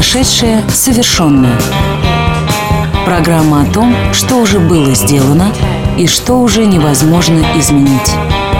Прошедшее совершенное. Программа о том, что уже было сделано и что уже невозможно изменить.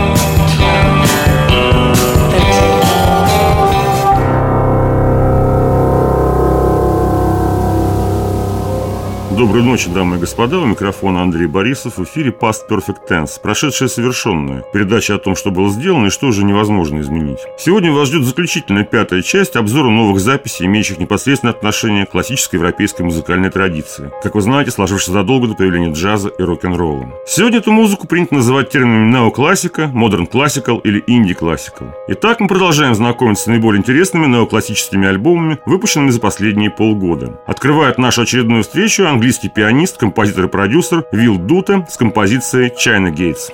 Доброй ночи, дамы и господа. У микрофона Андрей Борисов. В эфире Past Perfect Tense. Прошедшее совершенное. Передача о том, что было сделано и что уже невозможно изменить. Сегодня вас ждет заключительная пятая часть обзора новых записей, имеющих непосредственное отношение к классической европейской музыкальной традиции. Как вы знаете, сложившейся задолго до появления джаза и рок-н-ролла. Сегодня эту музыку принято называть терминами неоклассика, модерн классикал или инди классикал. Итак, мы продолжаем знакомиться с наиболее интересными неоклассическими альбомами, выпущенными за последние полгода. Открывает нашу очередную встречу английский пианист, композитор и продюсер Will Dute с композицией China Gates.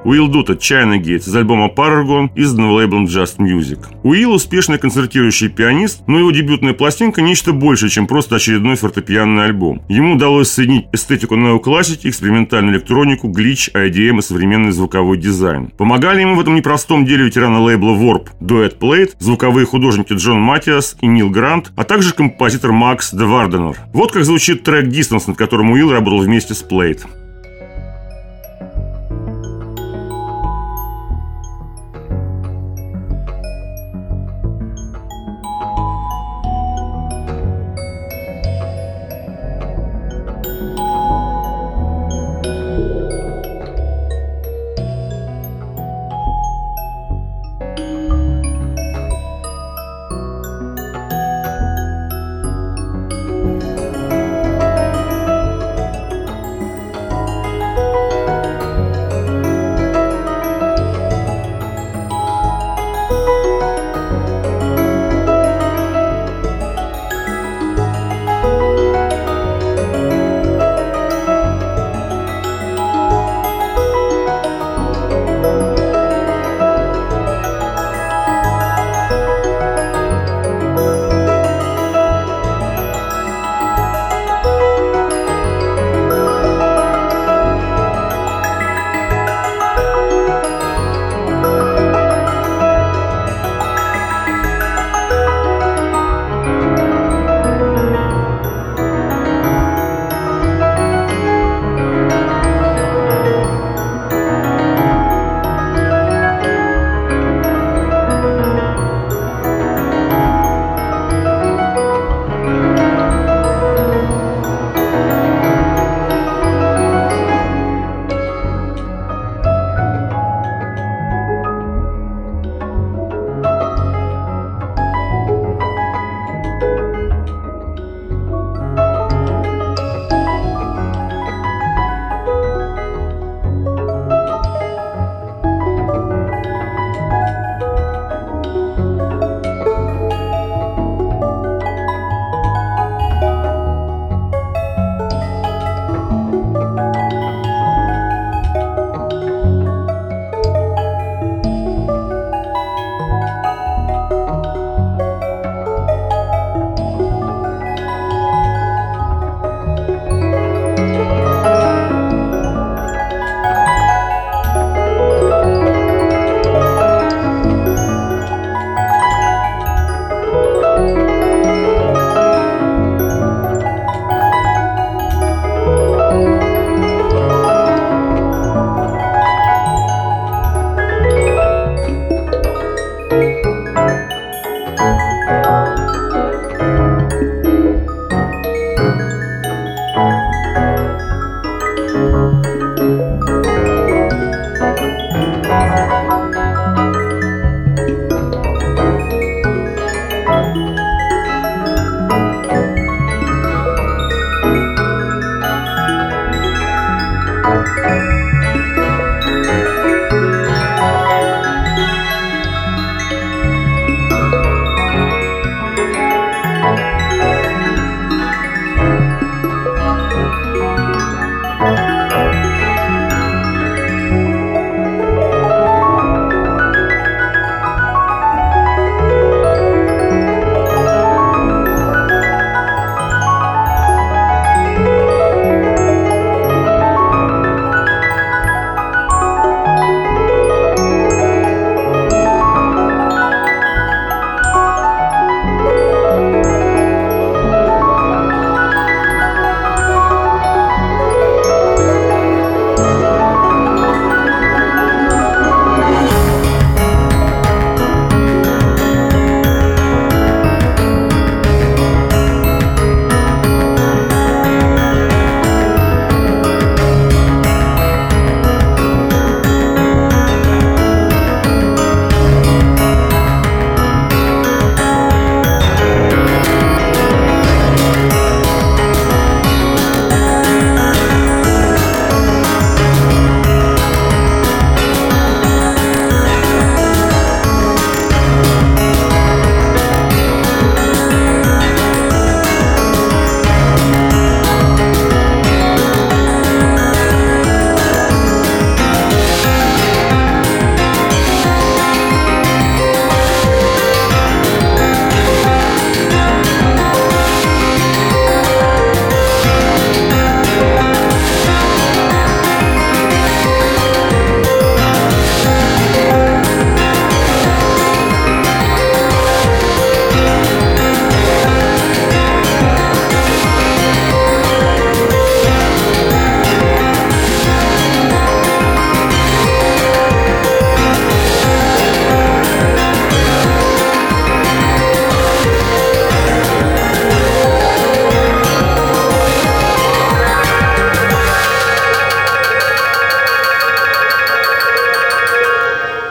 Уилл Дут от China Gate из альбома Paragon, изданного лейблом Just Music. Уилл успешный концертирующий пианист, но его дебютная пластинка нечто больше, чем просто очередной фортепианный альбом. Ему удалось соединить эстетику неоклассики, экспериментальную электронику, глич, IDM и современный звуковой дизайн. Помогали ему в этом непростом деле ветераны лейбла Warp, Duet Plate, звуковые художники Джон Матиас и Нил Грант, а также композитор Макс де Варденер. Вот как звучит трек Distance, над которым Уилл работал вместе с Plate.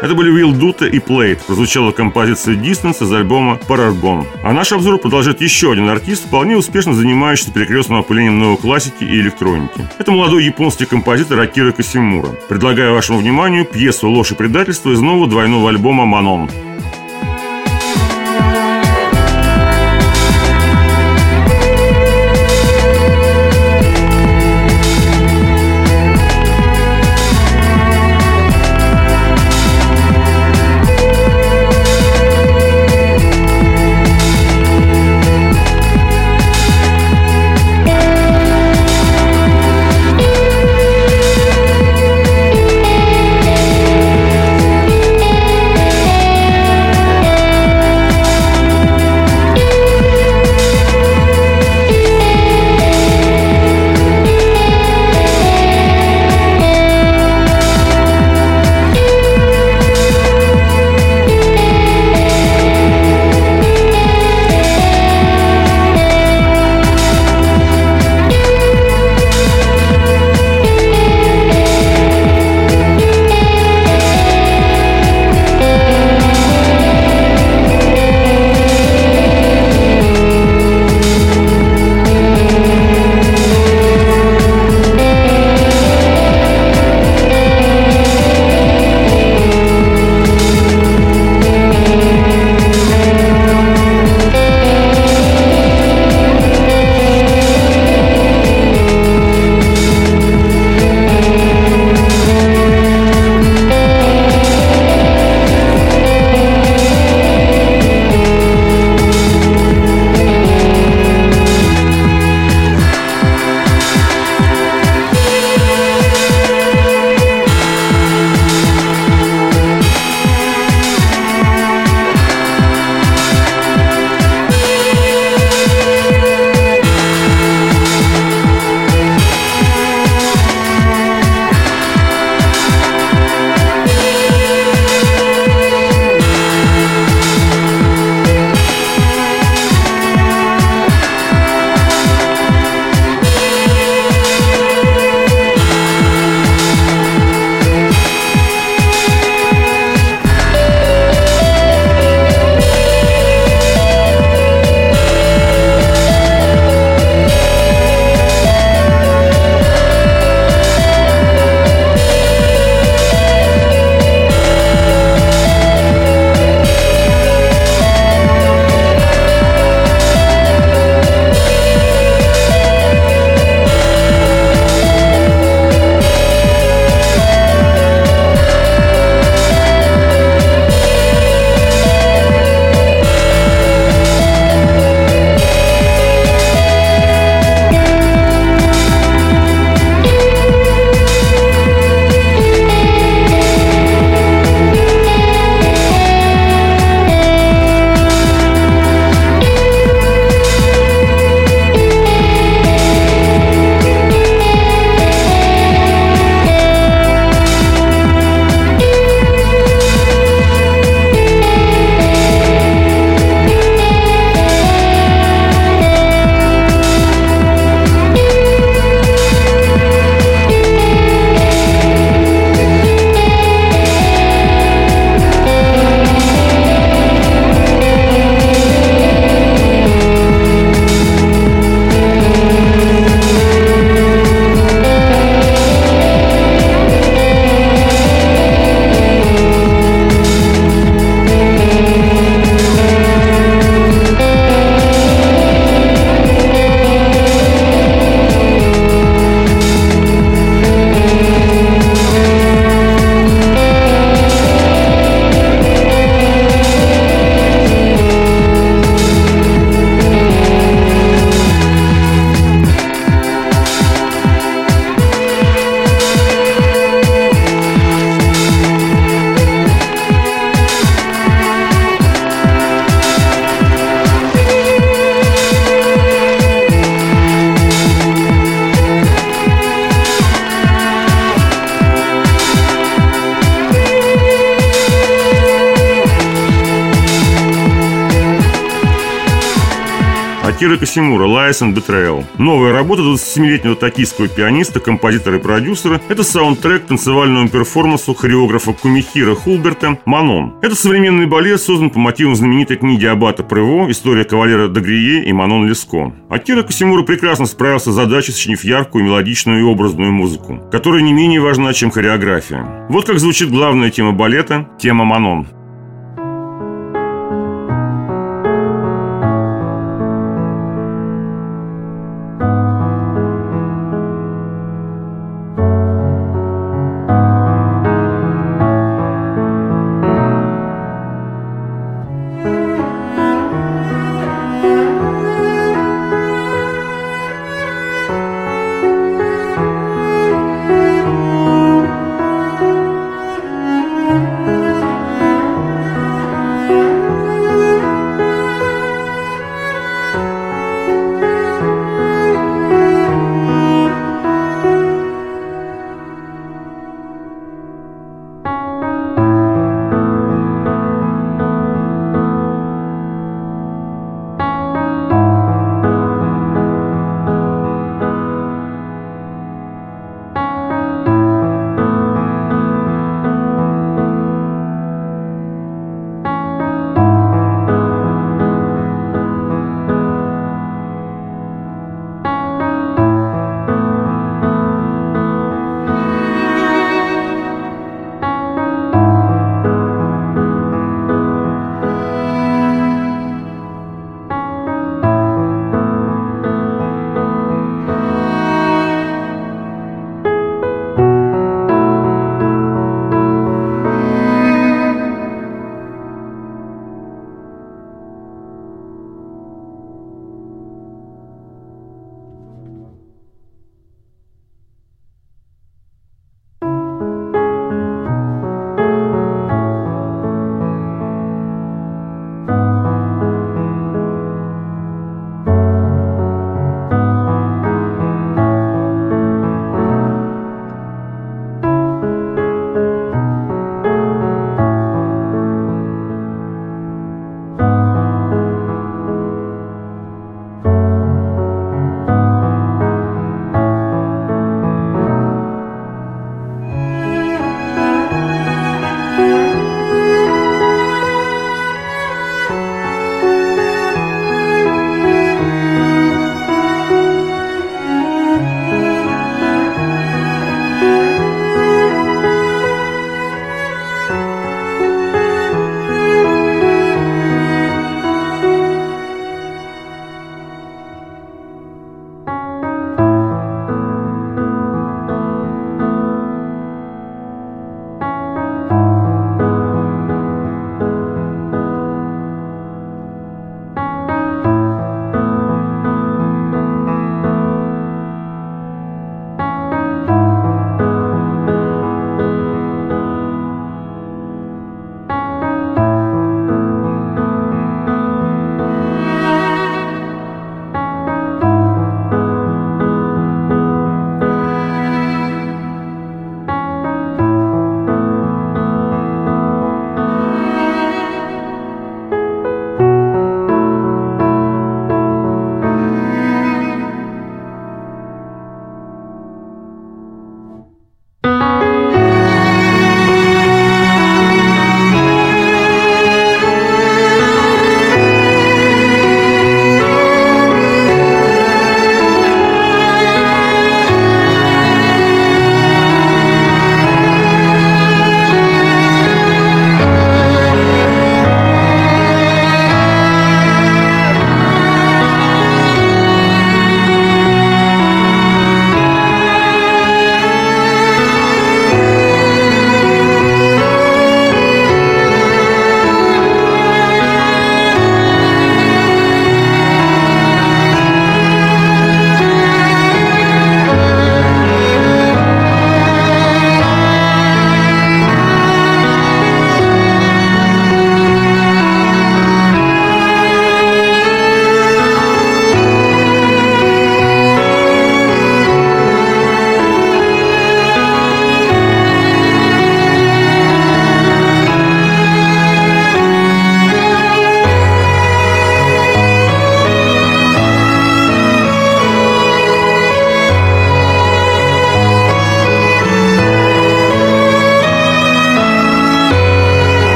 Это были Will Dutta и Plate. Прозвучала композиция Distance из альбома Pararbon. А наш обзор продолжает еще один артист, вполне успешно занимающийся перекрестным опылением новой классики и электроники. Это молодой японский композитор Акира Касимура. Предлагаю вашему вниманию пьесу «Ложь и предательство» из нового двойного альбома «Манон». Акира Косимура «Lies and Betrayal». Новая работа 27-летнего токийского пианиста, композитора и продюсера – это саундтрек к танцевальному перформансу хореографа Кумихиро Хулберта «Манон». Это современный балет, создан по мотивам знаменитой книги Аббата Прево «История кавалера Д'Агрие» и Манон Леско. Акира Косимура прекрасно справился с задачей, сочинив яркую, мелодичную и образную музыку, которая не менее важна, чем хореография. Вот как звучит главная тема балета – тема «Манон».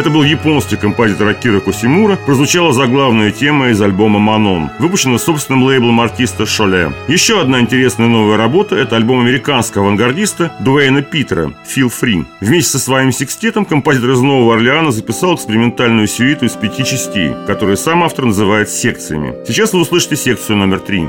Это был японский композитор Акира Косимура. Прозвучала заглавная тема из альбома «Манон», выпущена собственным лейблом артиста Шоле. Еще одна интересная новая работа – это альбом американского авангардиста Дуэйна Питера «Feel Free». Вместе со своим секстетом композитор из Нового Орлеана записал экспериментальную сюиту из 5 частей, которую сам автор называет секциями. Сейчас вы услышите секцию номер 3.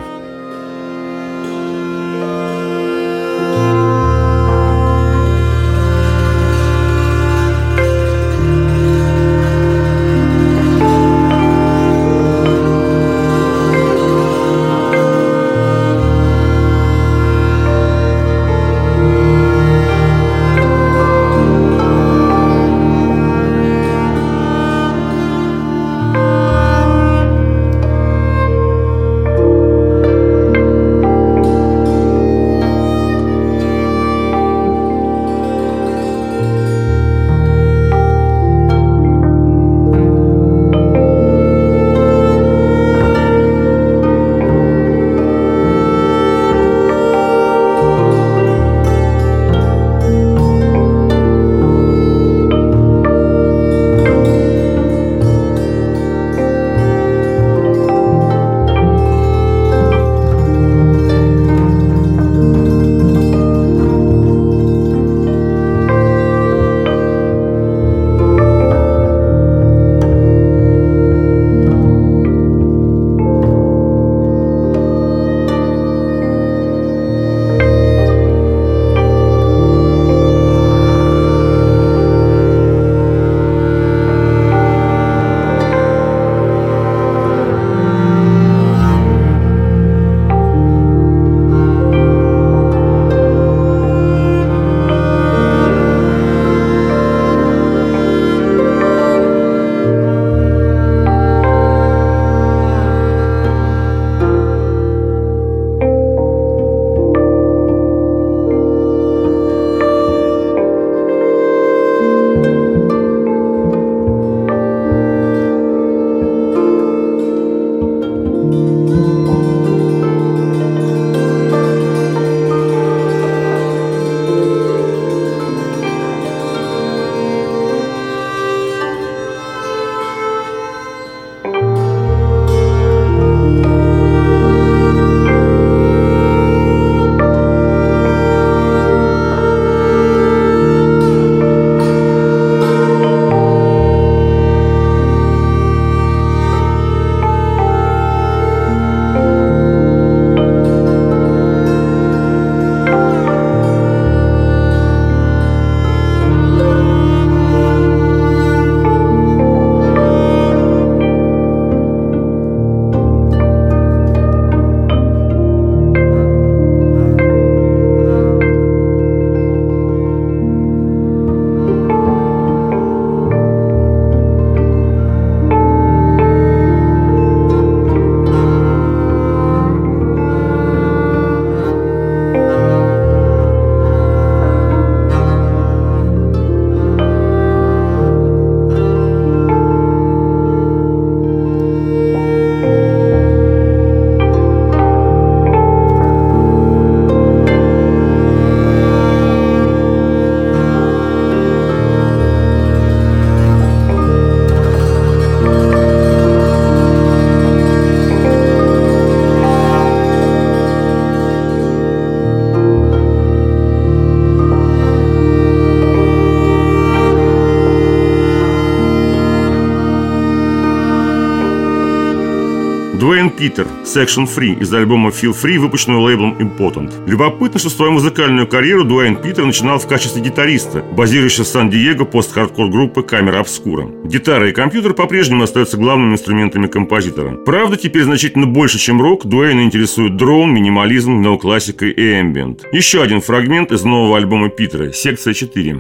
Дуэйн Питер, Section Free из альбома Feel Free, выпущенного лейблом Impotent. Любопытно, что свою музыкальную карьеру Дуэйн Питер начинал в качестве гитариста, базирующегося в Сан-Диего пост-хардкор группы Камера Обскура. Гитара и компьютер по-прежнему остаются главными инструментами композитора. Правда, теперь значительно больше, чем рок, Дуэйна интересует дрон, минимализм, неоклассика и эмбиент. Еще один фрагмент из нового альбома Питера, секция 4.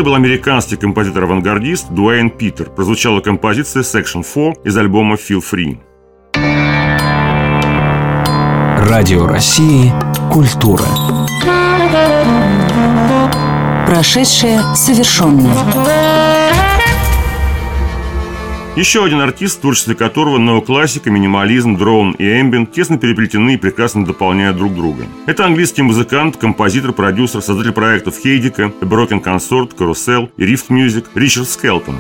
Это был американский композитор-авангардист Дуэйн Питер. Прозвучала композиция Section 4 из альбома Feel Free. Радио России «Культура». Прошедшее совершенно. Еще один артист, в творчестве которого неоклассика, минимализм, дроун и эмбиент тесно переплетены и прекрасно дополняют друг друга. Это английский музыкант, композитор, продюсер, создатель проектов Хейдика, A Broken Consort, Carousel и Rift Music Ричард Скелтон.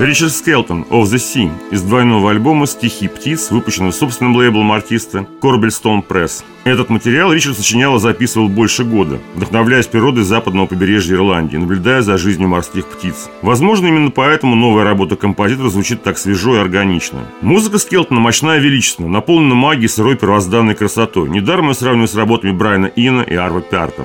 Ричард Скелтон «Of the Sea» из двойного альбома «Стихи птиц», выпущенного собственным лейблом артиста Corbelstone Press. Этот материал Ричард сочинял и записывал больше года, вдохновляясь природой западного побережья Ирландии, наблюдая за жизнью морских птиц. Возможно, именно поэтому новая работа композитора звучит так свежо и органично. Музыка Скелтона мощна и величественна, наполнена магией сырой первозданной красотой. Недаром ее сравнивают с работами Брайана Ина и Арво Пярта.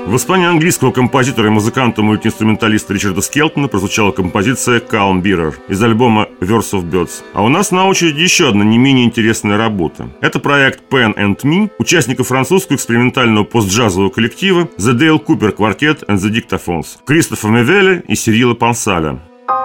В исполнении английского композитора и музыканта-мультиинструменталиста Ричарда Скелтона прозвучала композиция «Calm Bearer» из альбома «Verse of Birds». А у нас на очереди еще одна не менее интересная работа. Это проект Pen and Me, участников французского экспериментального постджазового коллектива The Dale Cooper Quartet and the Dictaphones, Кристофа Мевеля и Сирила Пансаля.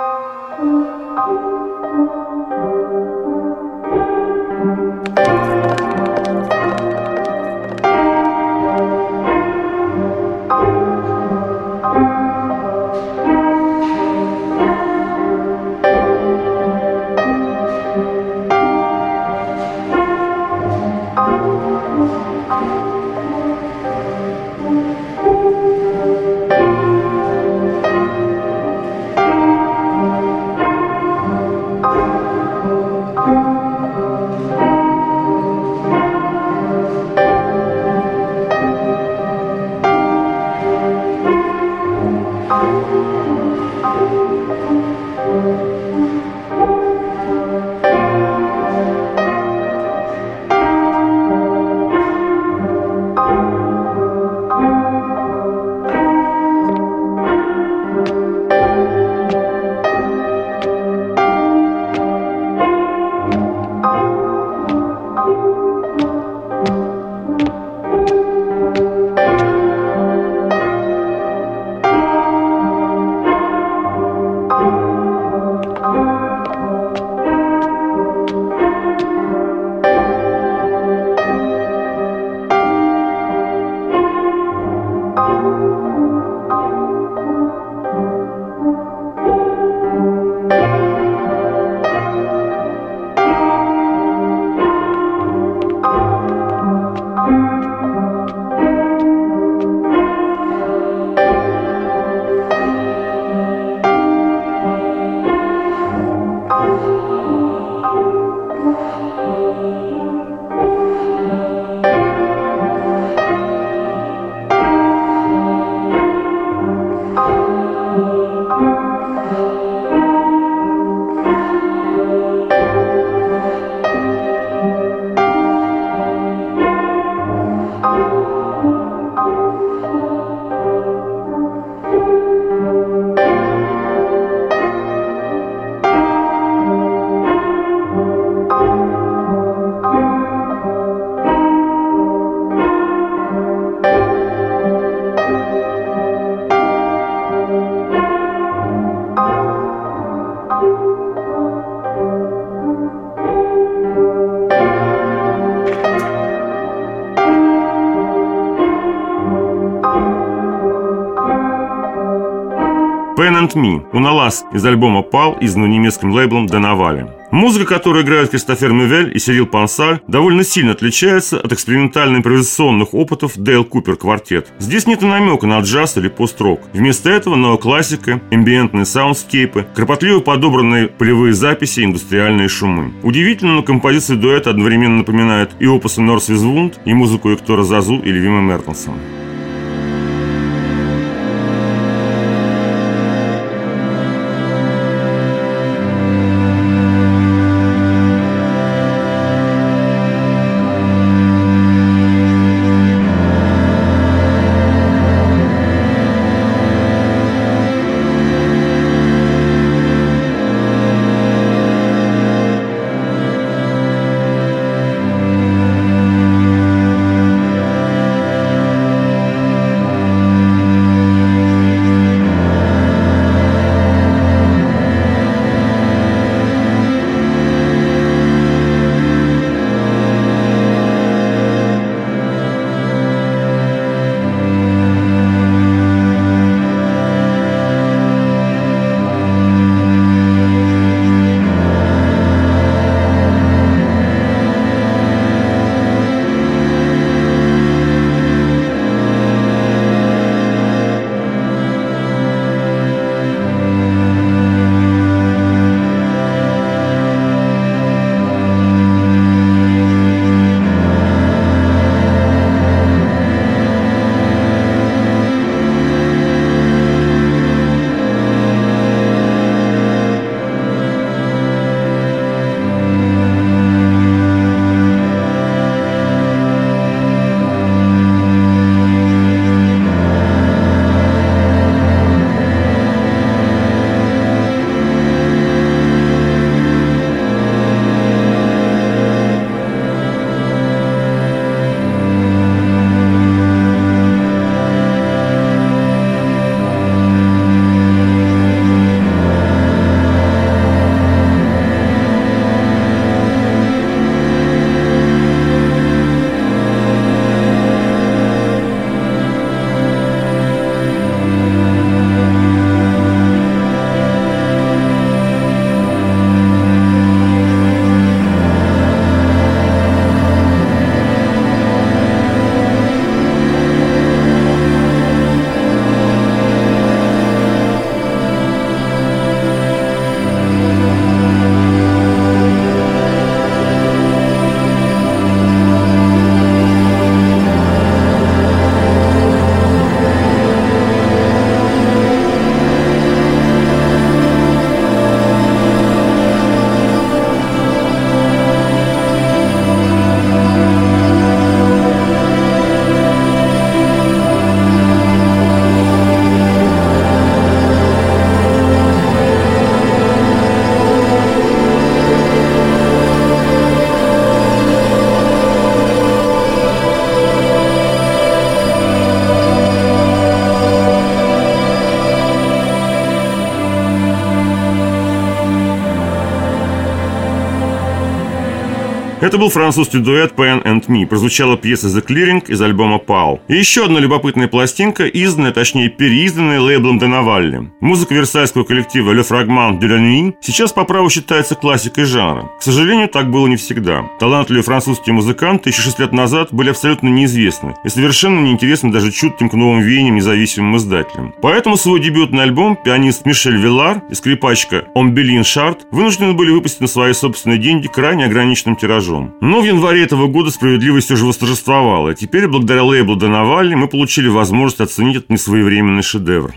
Pen and Me, Уналас из альбома «Пал», изданного немецким лейблом Денавали. Музыка, которую играют Кристофер Мевель и Сирил Пансаль, довольно сильно отличается от экспериментально-импровизационных опытов Dale Cooper Quartet. Здесь нет и намека на джаз или пост-рок. Вместо этого неоклассика, эмбиентные саундскейпы, кропотливо подобранные полевые записи и индустриальные шумы. Удивительно, но композиция дуэта одновременно напоминает и опусы Норс Визвунд, и музыку Эктора Зазу или Вима Мертенсона. Это был французский дуэт Pen and Me. Прозвучала пьеса The Clearing из альбома Pau. И еще одна любопытная пластинка, изданная, точнее переизданная лейблом Денавалли. Музыка версальского коллектива Le Fragment de la Nuit сейчас по праву считается классикой жанра. К сожалению, так было не всегда. Талантливые французские музыканты еще 6 лет назад были абсолютно неизвестны и совершенно неинтересны даже чутким к новым веяниям независимым издателям. Поэтому свой дебютный альбом пианист Мишель Виллар и скрипачка Омбелин Шарт вынуждены были выпустить на свои собственные деньги крайне ограниченным тиражом. Но в январе этого года справедливость все же восторжествовала, и теперь, благодаря лейблу Денавалли, мы получили возможность оценить этот несвоевременный шедевр.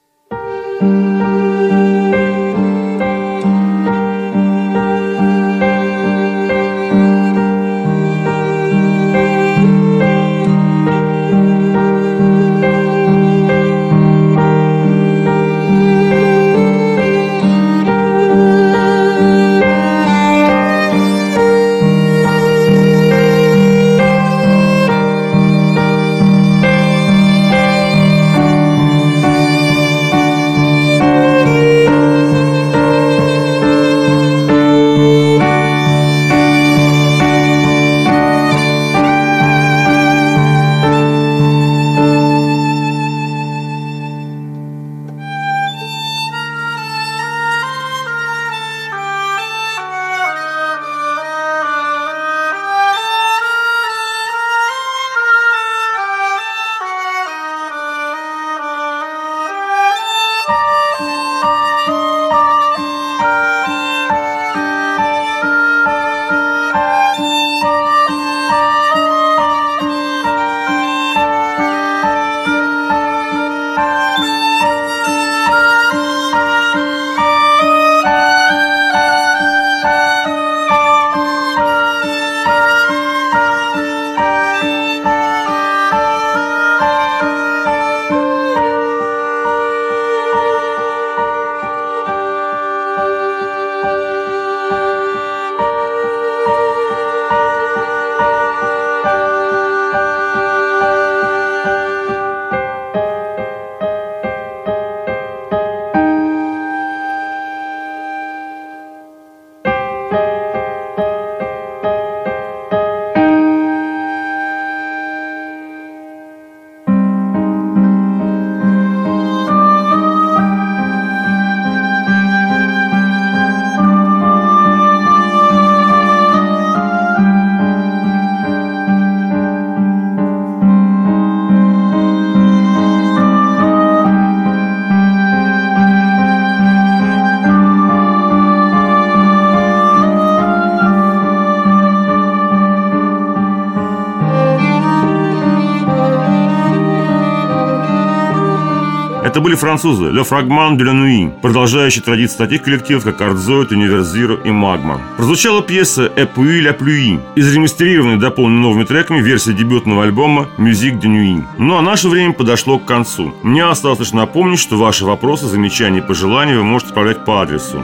Это были французы Le Fragment de la Nuit, продолжающие традицию таких коллективов, как Артзоид, Универзиро и Магма. Прозвучала пьеса Et puis la pluie, из ремастерированной и дополненной новыми треками версии дебютного альбома Musique de Nuit. Ну а наше время подошло к концу. Мне осталось лишь напомнить, что ваши вопросы, замечания и пожелания вы можете отправлять по адресу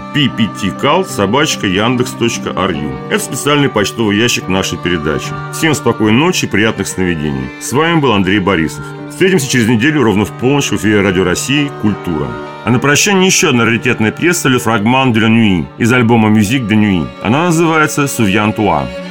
pptcult@yandex.ru. Это специальный почтовый ящик нашей передачи. Всем спокойной ночи и приятных сновидений. С вами был Андрей Борисов. Встретимся через неделю ровно в полночь в эфире Радио России «Культура». А на прощание еще одна раритетная пьеса «Le Fragment de la Nuit» из альбома «Musique de Nuit». Она называется «Souviens-toi».